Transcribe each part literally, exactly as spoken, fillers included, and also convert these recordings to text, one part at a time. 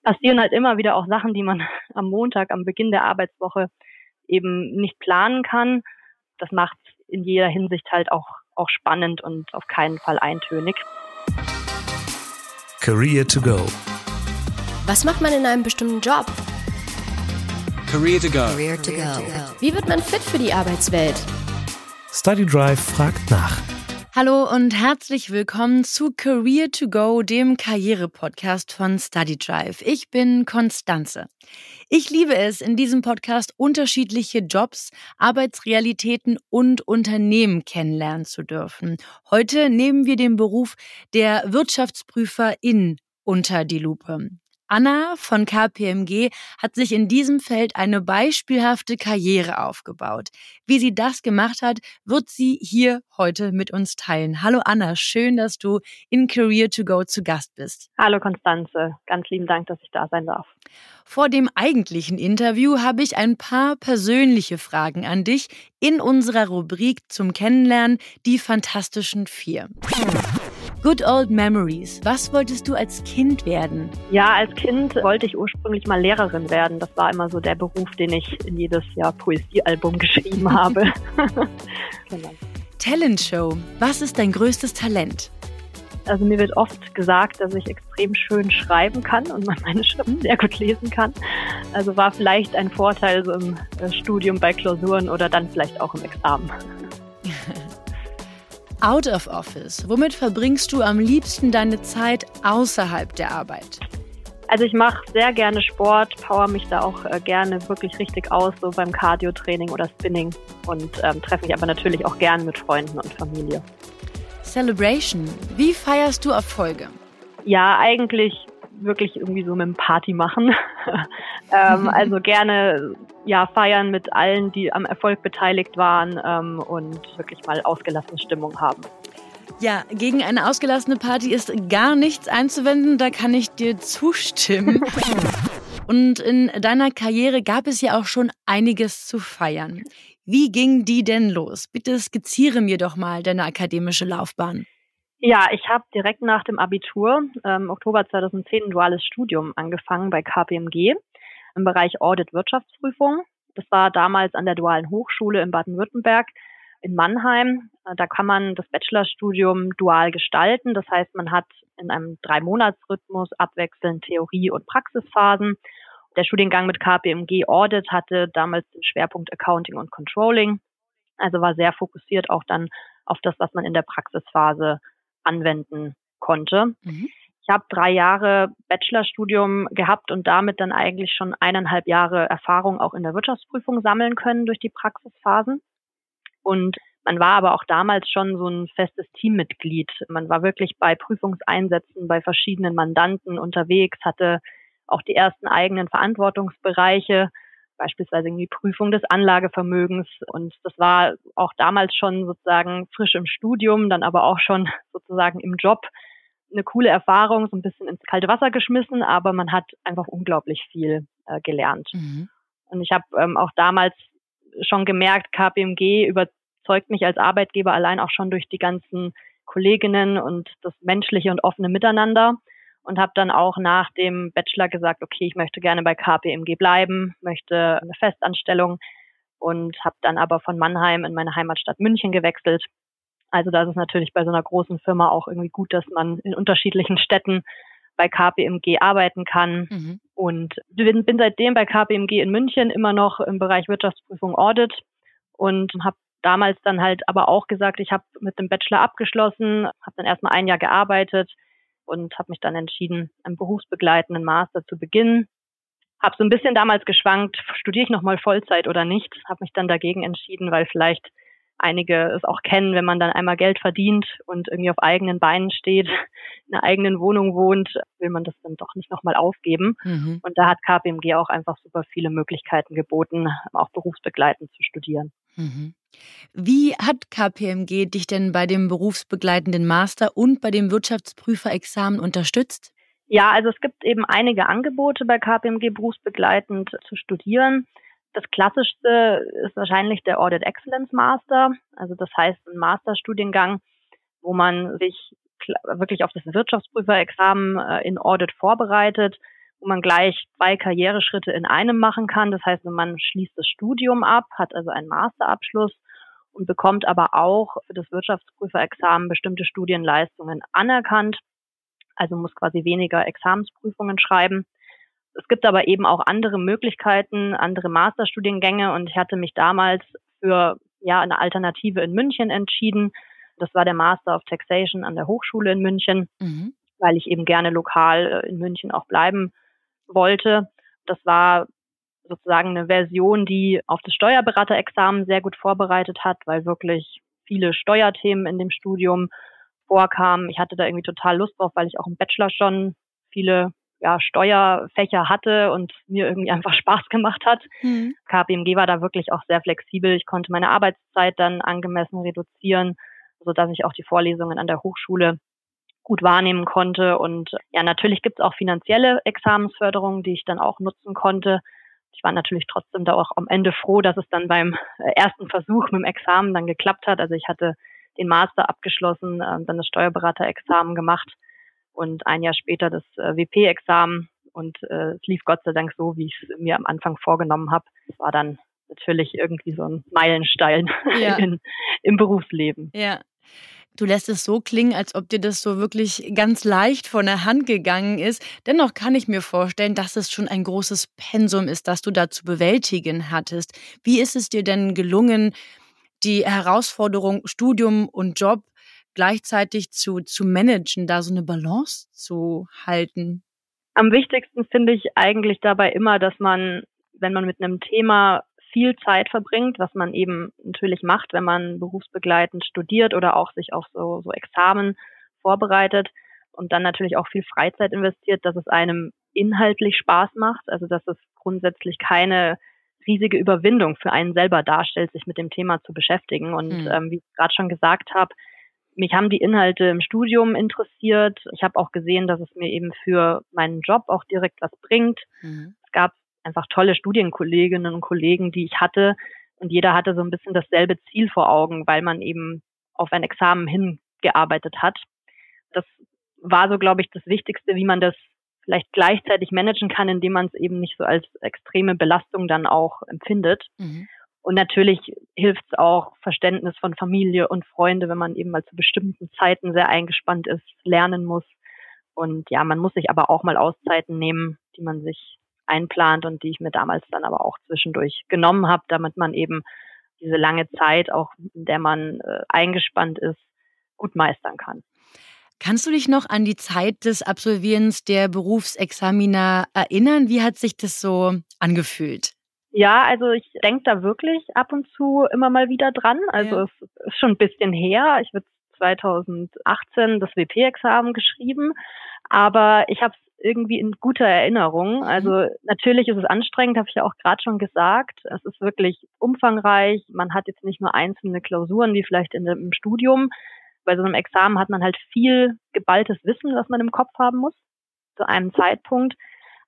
passieren halt immer wieder auch Sachen, die man am Montag, am Beginn der Arbeitswoche eben nicht planen kann. Das macht es in jeder Hinsicht halt auch, auch spannend und auf keinen Fall eintönig. Career to go. Was macht man in einem bestimmten Job? Career to go. Career to go. Wie wird man fit für die Arbeitswelt? StudyDrive fragt nach. Hallo und herzlich willkommen zu Career to go, dem Karriere-Podcast von StudyDrive. Ich bin Konstanze. Ich liebe es, in diesem Podcast unterschiedliche Jobs, Arbeitsrealitäten und Unternehmen kennenlernen zu dürfen. Heute nehmen wir den Beruf der Wirtschaftsprüferin unter die Lupe. Anna von K P M G hat sich in diesem Feld eine beispielhafte Karriere aufgebaut. Wie sie das gemacht hat, wird sie hier heute mit uns teilen. Hallo Anna, schön, dass du in Career to go zu Gast bist. Hallo Konstanze, ganz lieben Dank, dass ich da sein darf. Vor dem eigentlichen Interview habe ich ein paar persönliche Fragen an dich in unserer Rubrik zum Kennenlernen, die Fantastischen Vier. Good old memories. Was wolltest du als Kind werden? Ja, als Kind wollte ich ursprünglich mal Lehrerin werden. Das war immer so der Beruf, den ich in jedes Jahr Poesiealbum geschrieben habe. Genau. Talentshow. Was ist dein größtes Talent? Also mir wird oft gesagt, dass ich extrem schön schreiben kann und man meine Schrift sehr gut lesen kann. Also war vielleicht ein Vorteil so im Studium bei Klausuren oder dann vielleicht auch im Examen. Out of Office. Womit verbringst du am liebsten deine Zeit außerhalb der Arbeit? Also ich mache sehr gerne Sport, power mich da auch äh, gerne wirklich richtig aus, so beim Cardio-Training oder Spinning und ähm, treffe mich aber natürlich auch gerne mit Freunden und Familie. Celebration. Wie feierst du Erfolge? Ja, eigentlich wirklich irgendwie so mit dem Party machen. ähm, also gerne ja feiern mit allen, die am Erfolg beteiligt waren ähm, und wirklich mal ausgelassene Stimmung haben. Ja, gegen eine ausgelassene Party ist gar nichts einzuwenden, da kann ich dir zustimmen. Und in deiner Karriere gab es ja auch schon einiges zu feiern. Wie ging die denn los? Bitte skizziere mir doch mal deine akademische Laufbahn. Ja, ich habe direkt nach dem Abitur, ähm, Oktober zweitausendzehn, ein duales Studium angefangen bei K P M G im Bereich Audit Wirtschaftsprüfung. Das war damals an der Dualen Hochschule in Baden-Württemberg in Mannheim. Da kann man das Bachelorstudium dual gestalten. Das heißt, man hat in einem Drei-Monats-Rhythmus abwechselnd Theorie- und Praxisphasen. Der Studiengang mit K P M G Audit hatte damals den Schwerpunkt Accounting und Controlling. Also war sehr fokussiert auch dann auf das, was man in der Praxisphase anwenden konnte. Mhm. Ich habe drei Jahre Bachelorstudium gehabt und damit dann eigentlich schon eineinhalb Jahre Erfahrung auch in der Wirtschaftsprüfung sammeln können durch die Praxisphasen. Und man war aber auch damals schon so ein festes Teammitglied. Man war wirklich bei Prüfungseinsätzen bei verschiedenen Mandanten unterwegs, hatte auch die ersten eigenen Verantwortungsbereiche, beispielsweise die Prüfung des Anlagevermögens. Und das war auch damals schon sozusagen frisch im Studium, dann aber auch schon sozusagen im Job eine coole Erfahrung, so ein bisschen ins kalte Wasser geschmissen, aber man hat einfach unglaublich viel äh, gelernt. Mhm. Und ich habe ähm, auch damals schon gemerkt, K P M G überzeugt mich als Arbeitgeber allein auch schon durch die ganzen Kolleginnen und das menschliche und offene Miteinander. Und habe dann auch nach dem Bachelor gesagt, okay, ich möchte gerne bei K P M G bleiben, möchte eine Festanstellung und habe dann aber von Mannheim in meine Heimatstadt München gewechselt. Also da ist es natürlich bei so einer großen Firma auch irgendwie gut, dass man in unterschiedlichen Städten bei K P M G arbeiten kann. Mhm. Und bin, bin seitdem bei K P M G in München immer noch im Bereich Wirtschaftsprüfung Audit und habe damals dann halt aber auch gesagt, ich habe mit dem Bachelor abgeschlossen, habe dann erstmal ein Jahr gearbeitet und habe mich dann entschieden, einen berufsbegleitenden Master zu beginnen. Habe so ein bisschen damals geschwankt, studiere ich nochmal Vollzeit oder nicht. Habe mich dann dagegen entschieden, weil vielleicht einige es auch kennen, wenn man dann einmal Geld verdient und irgendwie auf eigenen Beinen steht, in einer eigenen Wohnung wohnt, will man das dann doch nicht nochmal aufgeben. Mhm. Und da hat K P M G auch einfach super viele Möglichkeiten geboten, auch berufsbegleitend zu studieren. Mhm. Wie hat K P M G dich denn bei dem berufsbegleitenden Master und bei dem Wirtschaftsprüferexamen unterstützt? Ja, also es gibt eben einige Angebote bei K P M G berufsbegleitend zu studieren. Das klassischste ist wahrscheinlich der Audit Excellence Master. Also das heißt ein Masterstudiengang, wo man sich wirklich auf das Wirtschaftsprüferexamen in Audit vorbereitet, wo man gleich zwei Karriereschritte in einem machen kann. Das heißt, man schließt das Studium ab, hat also einen Masterabschluss und bekommt aber auch für das Wirtschaftsprüferexamen bestimmte Studienleistungen anerkannt, also muss quasi weniger Examensprüfungen schreiben. Es gibt aber eben auch andere Möglichkeiten, andere Masterstudiengänge und ich hatte mich damals für ja eine Alternative in München entschieden. Das war der Master of Taxation an der Hochschule in München, mhm. weil ich eben gerne lokal in München auch bleiben wollte. Das war sozusagen eine Version, die auf das Steuerberaterexamen sehr gut vorbereitet hat, weil wirklich viele Steuerthemen in dem Studium vorkamen. Ich hatte da irgendwie total Lust drauf, weil ich auch im Bachelor schon viele ja, Steuerfächer hatte und mir irgendwie einfach Spaß gemacht hat. Mhm. K P M G war da wirklich auch sehr flexibel. Ich konnte meine Arbeitszeit dann angemessen reduzieren, sodass ich auch die Vorlesungen an der Hochschule gut wahrnehmen konnte. Und ja, natürlich gibt es auch finanzielle Examensförderungen, die ich dann auch nutzen konnte. Ich war natürlich trotzdem da auch am Ende froh, dass es dann beim ersten Versuch mit dem Examen dann geklappt hat. Also ich hatte den Master abgeschlossen, dann das Steuerberaterexamen gemacht und ein Jahr später das W P-Examen. Und äh, es lief Gott sei Dank so, wie ich es mir am Anfang vorgenommen habe. Es war dann natürlich irgendwie so ein Meilenstein ja. in, im Berufsleben. Ja. Du lässt es so klingen, als ob dir das so wirklich ganz leicht von der Hand gegangen ist. Dennoch kann ich mir vorstellen, dass es schon ein großes Pensum ist, das du da zu bewältigen hattest. Wie ist es dir denn gelungen, die Herausforderung Studium und Job gleichzeitig zu, zu managen, da so eine Balance zu halten? Am wichtigsten finde ich eigentlich dabei immer, dass man, wenn man mit einem Thema viel Zeit verbringt, was man eben natürlich macht, wenn man berufsbegleitend studiert oder auch sich auf so, so Examen vorbereitet und dann natürlich auch viel Freizeit investiert, dass es einem inhaltlich Spaß macht, also dass es grundsätzlich keine riesige Überwindung für einen selber darstellt, sich mit dem Thema zu beschäftigen. Und mhm. ähm, wie ich gerade schon gesagt habe, mich haben die Inhalte im Studium interessiert. Ich habe auch gesehen, dass es mir eben für meinen Job auch direkt was bringt. Mhm. Es gab einfach tolle Studienkolleginnen und Kollegen, die ich hatte. Und jeder hatte so ein bisschen dasselbe Ziel vor Augen, weil man eben auf ein Examen hingearbeitet hat. Das war so, glaube ich, das Wichtigste, wie man das vielleicht gleichzeitig managen kann, indem man es eben nicht so als extreme Belastung dann auch empfindet. Mhm. Und natürlich hilft es auch, Verständnis von Familie und Freunde, wenn man eben mal zu bestimmten Zeiten sehr eingespannt ist, lernen muss. Und ja, man muss sich aber auch mal Auszeiten nehmen, die man sich einplant und die ich mir damals dann aber auch zwischendurch genommen habe, damit man eben diese lange Zeit, auch in der man äh, eingespannt ist, gut meistern kann. Kannst du dich noch an die Zeit des Absolvierens der Berufsexamina erinnern? Wie hat sich das so angefühlt? Ja, also ich denke da wirklich ab und zu immer mal wieder dran. Also ja. Es ist schon ein bisschen her. Ich habe zweitausendachtzehn das W P-Examen geschrieben, aber ich habe es irgendwie in guter Erinnerung. Also natürlich ist es anstrengend, habe ich ja auch gerade schon gesagt. Es ist wirklich umfangreich. Man hat jetzt nicht nur einzelne Klausuren wie vielleicht in dem Studium. Bei so einem Examen hat man halt viel geballtes Wissen, was man im Kopf haben muss zu einem Zeitpunkt.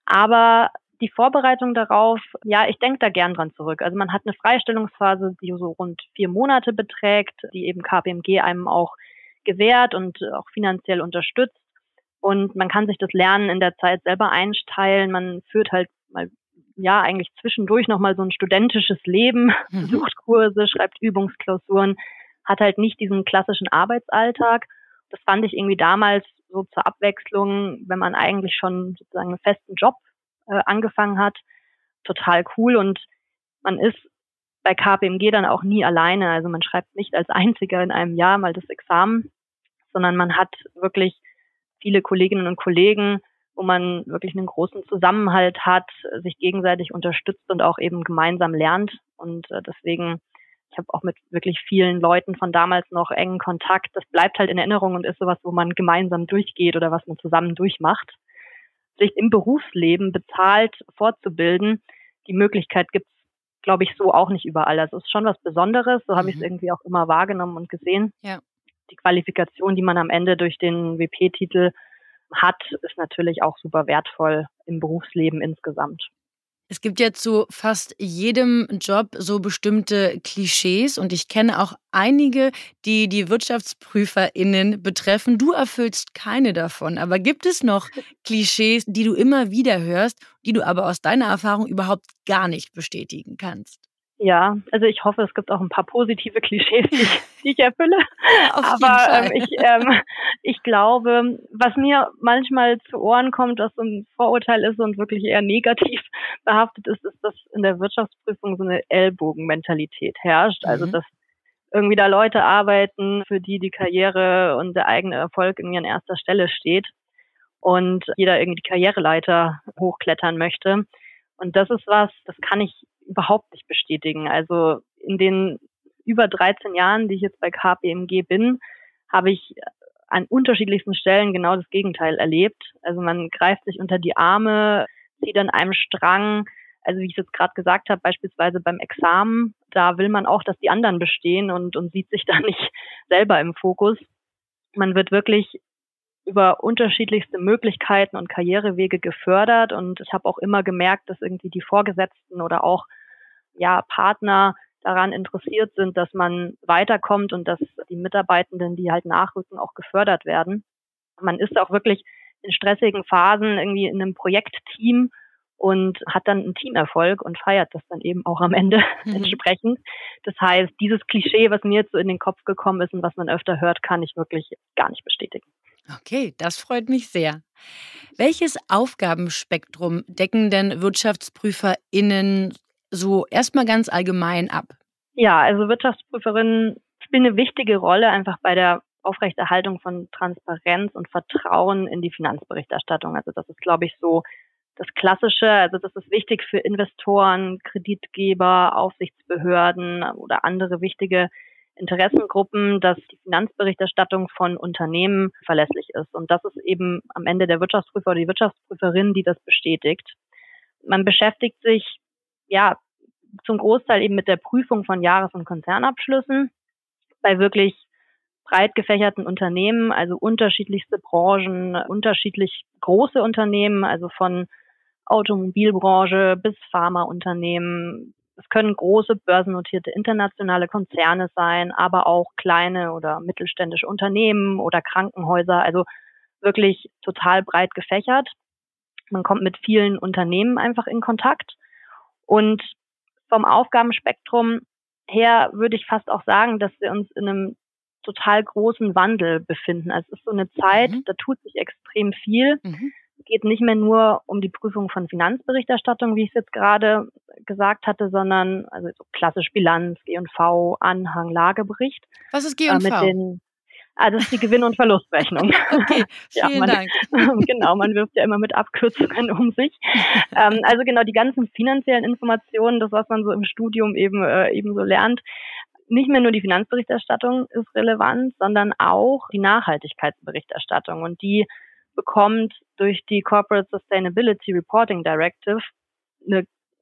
Aber die Vorbereitung darauf, ja, ich denke da gern dran zurück. Also man hat eine Freistellungsphase, die so rund vier Monate beträgt, die eben K P M G einem auch gewährt und auch finanziell unterstützt. Und man kann sich das Lernen in der Zeit selber einteilen. Man führt halt mal, ja, eigentlich zwischendurch nochmal so ein studentisches Leben, mhm. besucht Kurse, schreibt Übungsklausuren, hat halt nicht diesen klassischen Arbeitsalltag. Das fand ich irgendwie damals so zur Abwechslung, wenn man eigentlich schon sozusagen einen festen Job äh, angefangen hat, total cool. Und man ist bei K P M G dann auch nie alleine. Also man schreibt nicht als Einziger in einem Jahr mal das Examen, sondern man hat wirklich viele Kolleginnen und Kollegen, wo man wirklich einen großen Zusammenhalt hat, sich gegenseitig unterstützt und auch eben gemeinsam lernt. Und äh, deswegen, ich habe auch mit wirklich vielen Leuten von damals noch engen Kontakt. Das bleibt halt in Erinnerung und ist sowas, wo man gemeinsam durchgeht oder was man zusammen durchmacht. Sich im Berufsleben bezahlt fortzubilden, die Möglichkeit gibt es, glaube ich, so auch nicht überall. Also es ist schon was Besonderes, so habe mhm. ich es irgendwie auch immer wahrgenommen und gesehen. Ja. Die Qualifikation, die man am Ende durch den W P-Titel hat, ist natürlich auch super wertvoll im Berufsleben insgesamt. Es gibt ja zu fast jedem Job so bestimmte Klischees und ich kenne auch einige, die die WirtschaftsprüferInnen betreffen. Du erfüllst keine davon, aber gibt es noch Klischees, die du immer wieder hörst, die du aber aus deiner Erfahrung überhaupt gar nicht bestätigen kannst? Ja, also ich hoffe, es gibt auch ein paar positive Klischees, die ich, die ich erfülle. Auf jeden Aber Fall. ähm, ich, ähm, ich glaube, was mir manchmal zu Ohren kommt, was so ein Vorurteil ist und wirklich eher negativ behaftet ist, ist, dass in der Wirtschaftsprüfung so eine Ellbogenmentalität herrscht. Also Mhm. dass irgendwie da Leute arbeiten, für die die Karriere und der eigene Erfolg irgendwie an erster Stelle steht und jeder irgendwie die Karriereleiter hochklettern möchte. Und das ist was, das kann ich überhaupt nicht bestätigen. Also in den über dreizehn Jahren, die ich jetzt bei K P M G bin, habe ich an unterschiedlichsten Stellen genau das Gegenteil erlebt. Also man greift sich unter die Arme, zieht an einem Strang. Also wie ich es jetzt gerade gesagt habe, beispielsweise beim Examen, da will man auch, dass die anderen bestehen und, und sieht sich da nicht selber im Fokus. Man wird wirklich über unterschiedlichste Möglichkeiten und Karrierewege gefördert. Und ich habe auch immer gemerkt, dass irgendwie die Vorgesetzten oder auch ja Partner daran interessiert sind, dass man weiterkommt und dass die Mitarbeitenden, die halt nachrücken, auch gefördert werden. Man ist auch wirklich in stressigen Phasen irgendwie in einem Projektteam und hat dann einen Teamerfolg und feiert das dann eben auch am Ende Mhm. entsprechend. Das heißt, dieses Klischee, was mir jetzt so in den Kopf gekommen ist und was man öfter hört, kann ich wirklich gar nicht bestätigen. Okay, das freut mich sehr. Welches Aufgabenspektrum decken denn WirtschaftsprüferInnen so erstmal ganz allgemein ab? Ja, also Wirtschaftsprüferinnen spielen eine wichtige Rolle einfach bei der Aufrechterhaltung von Transparenz und Vertrauen in die Finanzberichterstattung. Also das ist, glaube ich, so das Klassische. Also das ist wichtig für Investoren, Kreditgeber, Aufsichtsbehörden oder andere wichtige Interessengruppen, dass die Finanzberichterstattung von Unternehmen verlässlich ist. Und das ist eben am Ende der Wirtschaftsprüfer oder die Wirtschaftsprüferin, die das bestätigt. Man beschäftigt sich ja zum Großteil eben mit der Prüfung von Jahres- und Konzernabschlüssen bei wirklich breit gefächerten Unternehmen, also unterschiedlichste Branchen, unterschiedlich große Unternehmen, also von Automobilbranche bis Pharmaunternehmen. Es können große börsennotierte internationale Konzerne sein, aber auch kleine oder mittelständische Unternehmen oder Krankenhäuser, also wirklich total breit gefächert. Man kommt mit vielen Unternehmen einfach in Kontakt. Und vom Aufgabenspektrum her würde ich fast auch sagen, dass wir uns in einem total großen Wandel befinden. Also es ist so eine Zeit, Mhm. da tut sich extrem viel. Mhm. Es geht nicht mehr nur um die Prüfung von Finanzberichterstattung, wie ich es jetzt gerade gesagt hatte, sondern also so klassisch Bilanz, G und V, Anhang, Lagebericht. Was ist G Äh, und mit V? den, ah, das ist die Gewinn- und Verlustrechnung. Okay, Ja, vielen man, Dank. genau, man wirft ja immer mit Abkürzungen um sich. Ähm, also genau die ganzen finanziellen Informationen, das, was man so im Studium eben, äh, eben so lernt. Nicht mehr nur die Finanzberichterstattung ist relevant, sondern auch die Nachhaltigkeitsberichterstattung. Und die bekommt durch die Corporate Sustainability Reporting Directive eine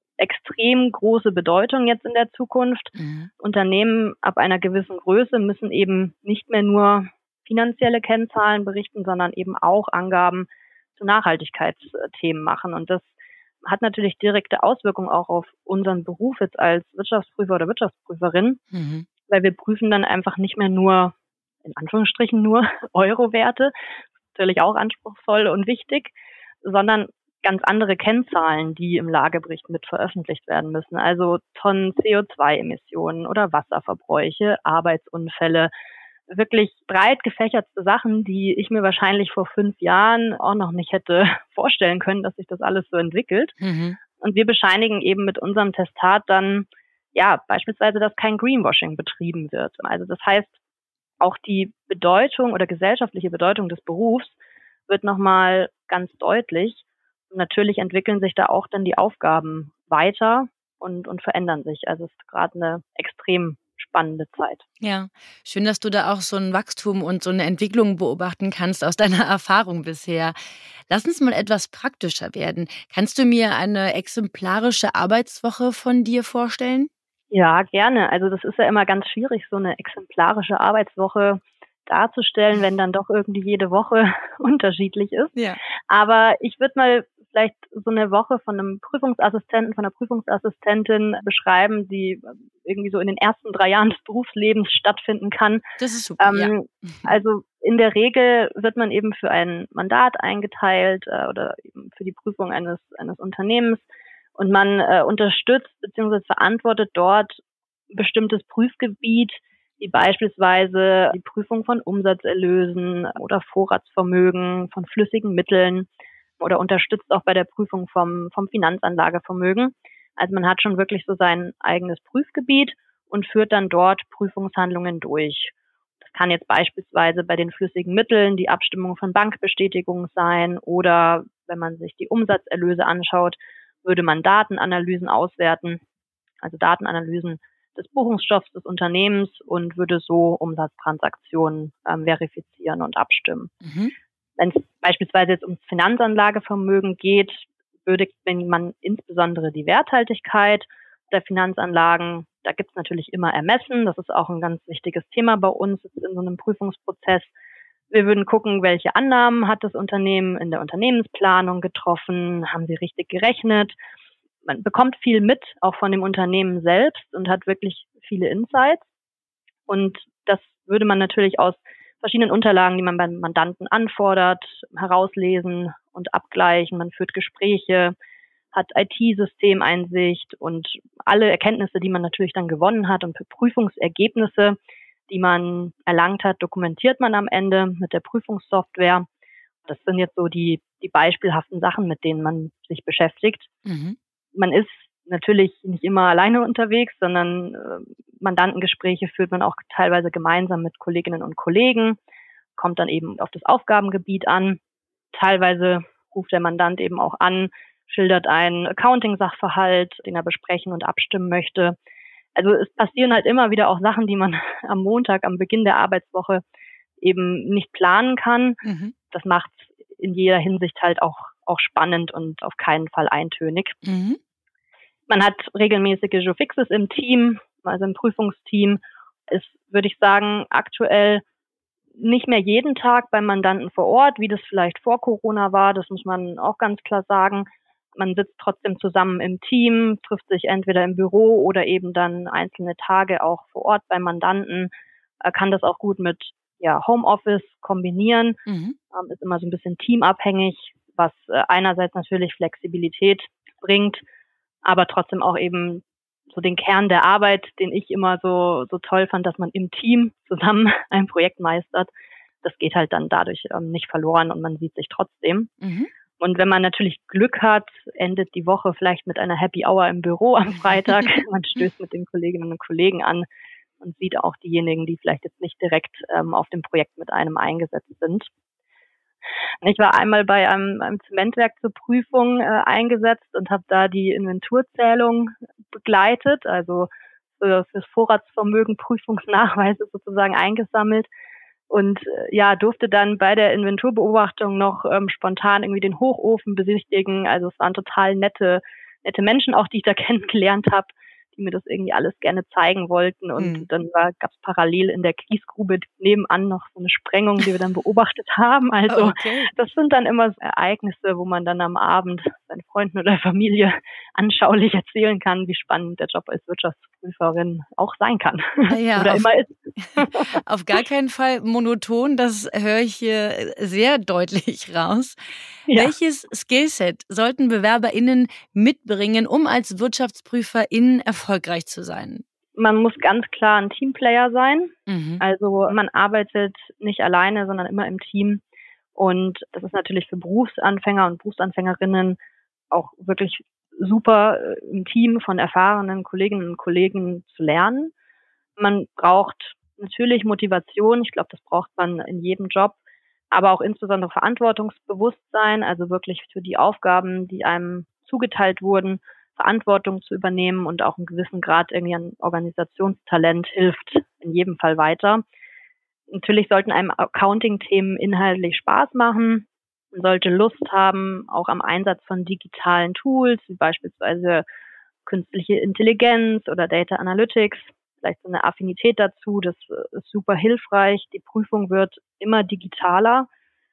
extrem große Bedeutung jetzt in der Zukunft. Mhm. Unternehmen ab einer gewissen Größe müssen eben nicht mehr nur finanzielle Kennzahlen berichten, sondern eben auch Angaben zu Nachhaltigkeitsthemen machen. Und das hat natürlich direkte Auswirkungen auch auf unseren Beruf jetzt als Wirtschaftsprüfer oder Wirtschaftsprüferin, Mhm. weil wir prüfen dann einfach nicht mehr nur, in Anführungsstrichen nur Euro-Werte, natürlich auch anspruchsvoll und wichtig, sondern ganz andere Kennzahlen, die im Lagebericht mit veröffentlicht werden müssen. Also Tonnen C O zwei Emissionen oder Wasserverbräuche, Arbeitsunfälle, wirklich breit gefächertste Sachen, die ich mir wahrscheinlich vor fünf Jahren auch noch nicht hätte vorstellen können, dass sich das alles so entwickelt. Mhm. Und wir bescheinigen eben mit unserem Testat dann, ja, beispielsweise, dass kein Greenwashing betrieben wird. Also das heißt, auch die Bedeutung oder gesellschaftliche Bedeutung des Berufs wird nochmal ganz deutlich. Und natürlich entwickeln sich da auch dann die Aufgaben weiter und, und verändern sich. Also es ist gerade eine extrem spannende Zeit. Ja, schön, dass du da auch so ein Wachstum und so eine Entwicklung beobachten kannst aus deiner Erfahrung bisher. Lass uns mal etwas praktischer werden. Kannst du mir eine exemplarische Arbeitswoche von dir vorstellen? Ja, gerne. Also das ist ja immer ganz schwierig, so eine exemplarische Arbeitswoche darzustellen, wenn dann doch irgendwie jede Woche unterschiedlich ist. Ja. Aber ich würde mal vielleicht so eine Woche von einem Prüfungsassistenten, von einer Prüfungsassistentin beschreiben, die irgendwie so in den ersten drei Jahren des Berufslebens stattfinden kann. Das ist super, ähm, ja. Also in der Regel wird man eben für ein Mandat eingeteilt äh, oder eben für die Prüfung eines, eines Unternehmens und man äh, unterstützt bzw. verantwortet dort ein bestimmtes Prüfgebiet, wie beispielsweise die Prüfung von Umsatzerlösen oder Vorratsvermögen, von flüssigen Mitteln oder unterstützt auch bei der Prüfung vom, vom Finanzanlagevermögen. Also man hat schon wirklich so sein eigenes Prüfgebiet und führt dann dort Prüfungshandlungen durch. Das kann jetzt beispielsweise bei den flüssigen Mitteln die Abstimmung von Bankbestätigungen sein oder wenn man sich die Umsatzerlöse anschaut, würde man Datenanalysen auswerten, also Datenanalysen des Buchungsstoffs des Unternehmens und würde so Umsatztransaktionen ähm, verifizieren und abstimmen. Mhm. Wenn es beispielsweise jetzt ums Finanzanlagevermögen geht, würdigt man insbesondere die Werthaltigkeit der Finanzanlagen. Da gibt es natürlich immer Ermessen. Das ist auch ein ganz wichtiges Thema bei uns in so einem Prüfungsprozess. Wir würden gucken, welche Annahmen hat das Unternehmen in der Unternehmensplanung getroffen, haben sie richtig gerechnet. Man bekommt viel mit, auch von dem Unternehmen selbst und hat wirklich viele Insights. Und das würde man natürlich aus verschiedenen Unterlagen, die man beim Mandanten anfordert, herauslesen und abgleichen. Man führt Gespräche, hat I T-Systemeinsicht und alle Erkenntnisse, die man natürlich dann gewonnen hat und Prüfungsergebnisse, die man erlangt hat, dokumentiert man am Ende mit der Prüfungssoftware. Das sind jetzt so die, die beispielhaften Sachen, mit denen man sich beschäftigt. Mhm. Man ist natürlich nicht immer alleine unterwegs, sondern äh, Mandantengespräche führt man auch teilweise gemeinsam mit Kolleginnen und Kollegen, kommt dann eben auf das Aufgabengebiet an. Teilweise ruft der Mandant eben auch an, schildert einen Accounting-Sachverhalt, den er besprechen und abstimmen möchte. Also es passieren halt immer wieder auch Sachen, die man am Montag, am Beginn der Arbeitswoche eben nicht planen kann. Mhm. Das macht es in jeder Hinsicht halt auch, auch spannend und auf keinen Fall eintönig. Mhm. Man hat regelmäßige Jour fixes im Team, also im Prüfungsteam. Ist, würde ich sagen, aktuell nicht mehr jeden Tag beim Mandanten vor Ort, wie das vielleicht vor Corona war. Das muss man auch ganz klar sagen. Man sitzt trotzdem zusammen im Team, trifft sich entweder im Büro oder eben dann einzelne Tage auch vor Ort beim Mandanten. Kann das auch gut mit ja, Homeoffice kombinieren. Mhm. Ähm, ist immer so ein bisschen teamabhängig, was äh, einerseits natürlich Flexibilität bringt, aber trotzdem auch eben so den Kern der Arbeit, den ich immer so so toll fand, dass man im Team zusammen ein Projekt meistert. Das geht halt dann dadurch ähm, nicht verloren und man sieht sich trotzdem. Mhm. Und wenn man natürlich Glück hat, endet die Woche vielleicht mit einer Happy Hour im Büro am Freitag. Man stößt mit den Kolleginnen und Kollegen an und sieht auch diejenigen, die vielleicht jetzt nicht direkt ähm, auf dem Projekt mit einem eingesetzt sind. Ich war einmal bei einem, einem Zementwerk zur Prüfung äh, eingesetzt und habe da die Inventurzählung begleitet, also für, fürs Vorratsvermögen Prüfungsnachweise sozusagen eingesammelt und äh, ja durfte dann bei der Inventurbeobachtung noch ähm, spontan irgendwie den Hochofen besichtigen. Also es waren total nette, nette Menschen auch, die ich da kennengelernt habe, die mir das irgendwie alles gerne zeigen wollten. Und mhm. dann gab es parallel in der Kiesgrube nebenan noch so eine Sprengung, die wir dann beobachtet haben. Also okay. Das sind dann immer so Ereignisse, wo man dann am Abend seinen Freunden oder Familie anschaulich erzählen kann, wie spannend der Job als Wirtschaftsprüferin auch sein kann. Ja, oder auf, immer ist. Auf gar keinen Fall monoton, das höre ich hier sehr deutlich raus. Ja. Welches Skillset sollten BewerberInnen mitbringen, um als WirtschaftsprüferInnen erfolgreich zu sein? Man muss ganz klar ein Teamplayer sein. Mhm. Also man arbeitet nicht alleine, sondern immer im Team. Und das ist natürlich für Berufsanfänger und Berufsanfängerinnen auch wirklich super, im Team von erfahrenen Kolleginnen und Kollegen zu lernen. Man braucht natürlich Motivation. Ich glaube, das braucht man in jedem Job. Aber auch insbesondere Verantwortungsbewusstsein, also wirklich für die Aufgaben, die einem zugeteilt wurden, Verantwortung zu übernehmen und auch einen gewissen Grad irgendwie an Organisationstalent hilft in jedem Fall weiter. Natürlich sollten einem Accounting-Themen inhaltlich Spaß machen. Man sollte Lust haben, auch am Einsatz von digitalen Tools, wie beispielsweise künstliche Intelligenz oder Data Analytics. Vielleicht so eine Affinität dazu, das ist super hilfreich. Die Prüfung wird immer digitaler.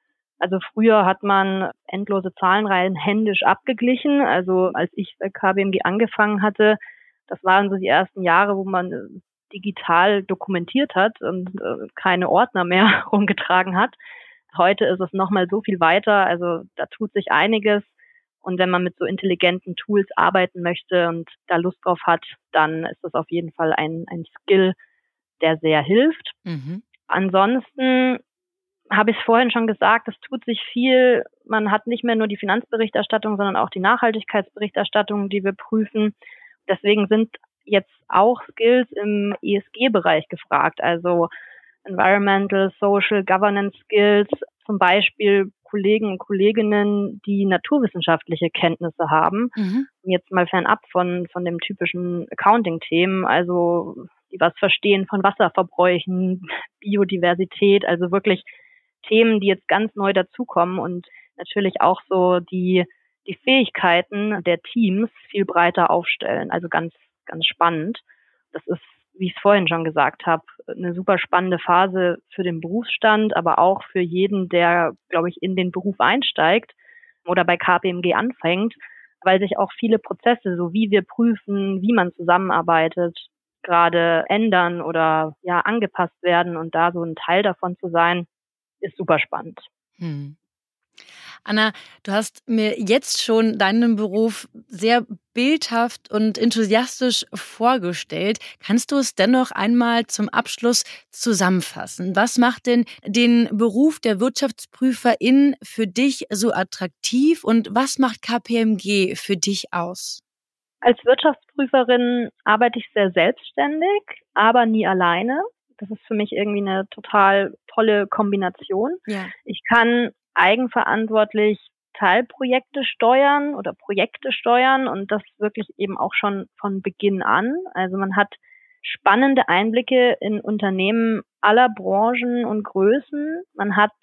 Also früher hat man endlose Zahlenreihen händisch abgeglichen. Also als ich bei K P M G angefangen hatte, das waren so die ersten Jahre, wo man digital dokumentiert hat und äh, keine Ordner mehr rumgetragen hat. Heute ist es nochmal so viel weiter. Also da tut sich einiges. Und wenn man mit so intelligenten Tools arbeiten möchte und da Lust drauf hat, dann ist das auf jeden Fall ein, ein Skill, der sehr hilft. Mhm. Ansonsten habe ich es vorhin schon gesagt, es tut sich viel. Man hat nicht mehr nur die Finanzberichterstattung, sondern auch die Nachhaltigkeitsberichterstattung, die wir prüfen. Deswegen sind jetzt auch Skills im E S G-Bereich gefragt, also Environmental, Social, Governance Skills, zum Beispiel Kollegen und Kolleginnen, die naturwissenschaftliche Kenntnisse haben. Mhm. Jetzt mal fernab von, von dem typischen Accounting-Themen, also die was verstehen von Wasserverbräuchen, Biodiversität, also wirklich Themen, die jetzt ganz neu dazukommen und natürlich auch so die, die Fähigkeiten der Teams viel breiter aufstellen. Also ganz, ganz spannend. Das ist, wie ich es vorhin schon gesagt habe, eine super spannende Phase für den Berufsstand, aber auch für jeden, der, glaube ich, in den Beruf einsteigt oder bei K P M G anfängt, weil sich auch viele Prozesse, so wie wir prüfen, wie man zusammenarbeitet, gerade ändern oder ja angepasst werden und da so ein Teil davon zu sein, ist super spannend. Hm. Anna, du hast mir jetzt schon deinen Beruf sehr bildhaft und enthusiastisch vorgestellt. Kannst du es dennoch einmal zum Abschluss zusammenfassen? Was macht denn den Beruf der Wirtschaftsprüferin für dich so attraktiv und was macht K P M G für dich aus? Als Wirtschaftsprüferin arbeite ich sehr selbstständig, aber nie alleine. Das ist für mich irgendwie eine total tolle Kombination. Ja. Ich kann eigenverantwortlich Teilprojekte steuern oder Projekte steuern und das wirklich eben auch schon von Beginn an. Also man hat spannende Einblicke in Unternehmen aller Branchen und Größen. Man hat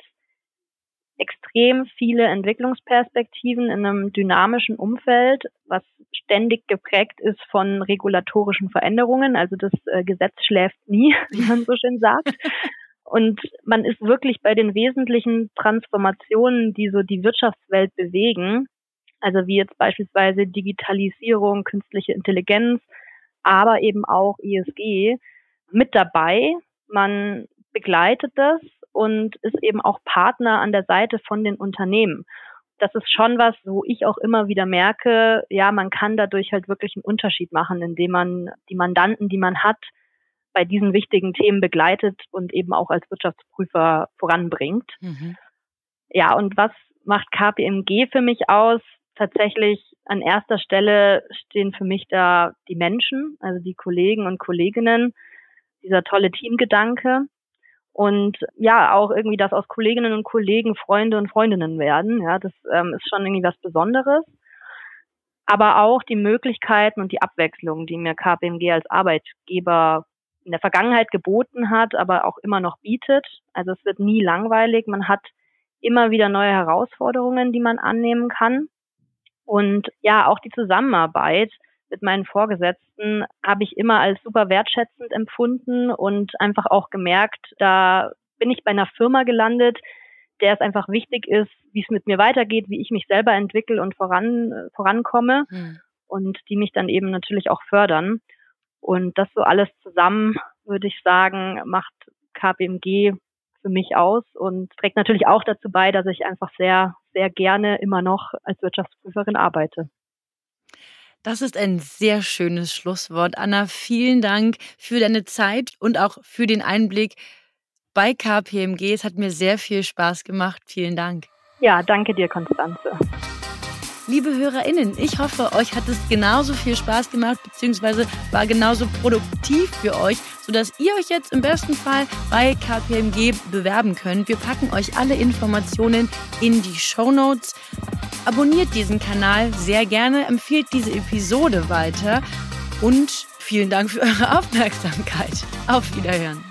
extrem viele Entwicklungsperspektiven in einem dynamischen Umfeld, was ständig geprägt ist von regulatorischen Veränderungen. Also das äh, Gesetz schläft nie, wie man so schön sagt. Und man ist wirklich bei den wesentlichen Transformationen, die so die Wirtschaftswelt bewegen, also wie jetzt beispielsweise Digitalisierung, künstliche Intelligenz, aber eben auch E S G, mit dabei. Man begleitet das und ist eben auch Partner an der Seite von den Unternehmen. Das ist schon was, wo ich auch immer wieder merke, ja, man kann dadurch halt wirklich einen Unterschied machen, indem man die Mandanten, die man hat, bei diesen wichtigen Themen begleitet und eben auch als Wirtschaftsprüfer voranbringt. Mhm. Ja, und was macht K P M G für mich aus? Tatsächlich an erster Stelle stehen für mich da die Menschen, also die Kollegen und Kolleginnen, dieser tolle Teamgedanke und ja, auch irgendwie, dass aus Kolleginnen und Kollegen Freunde und Freundinnen werden. Ja, das ähm, ist schon irgendwie was Besonderes. Aber auch die Möglichkeiten und die Abwechslung, die mir K P M G als Arbeitgeber in der Vergangenheit geboten hat, aber auch immer noch bietet. Also es wird nie langweilig. Man hat immer wieder neue Herausforderungen, die man annehmen kann. Und ja, auch die Zusammenarbeit mit meinen Vorgesetzten habe ich immer als super wertschätzend empfunden und einfach auch gemerkt, da bin ich bei einer Firma gelandet, der es einfach wichtig ist, wie es mit mir weitergeht, wie ich mich selber entwickle und voran vorankomme mhm. und die mich dann eben natürlich auch fördern. Und das so alles zusammen, würde ich sagen, macht K P M G für mich aus und trägt natürlich auch dazu bei, dass ich einfach sehr, sehr gerne immer noch als Wirtschaftsprüferin arbeite. Das ist ein sehr schönes Schlusswort. Anna, vielen Dank für deine Zeit und auch für den Einblick bei K P M G. Es hat mir sehr viel Spaß gemacht. Vielen Dank. Ja, danke dir, Constanze. Liebe HörerInnen, ich hoffe, euch hat es genauso viel Spaß gemacht, beziehungsweise war genauso produktiv für euch, sodass ihr euch jetzt im besten Fall bei K P M G bewerben könnt. Wir packen euch alle Informationen in die Shownotes. Abonniert diesen Kanal sehr gerne, empfehlt diese Episode weiter und vielen Dank für eure Aufmerksamkeit. Auf Wiederhören.